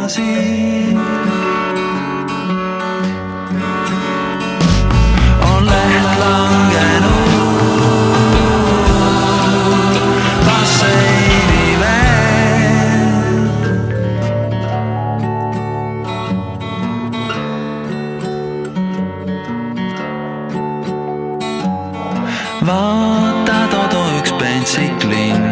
tagasi. On leht langenud basseini veel. Vaata Todo üks pentsiklinn.